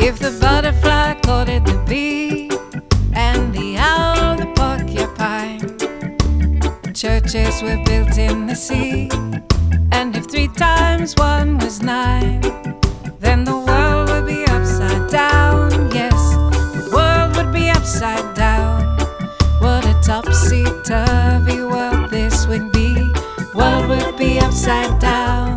If the butterfly courted the bee and the owl the porcupine, churches were built in the sea, and if 3 times 1 was 9, then the world would be upside down. Yes, the world would be upside down. What a topsy-turvy world this would be. World would be upside down.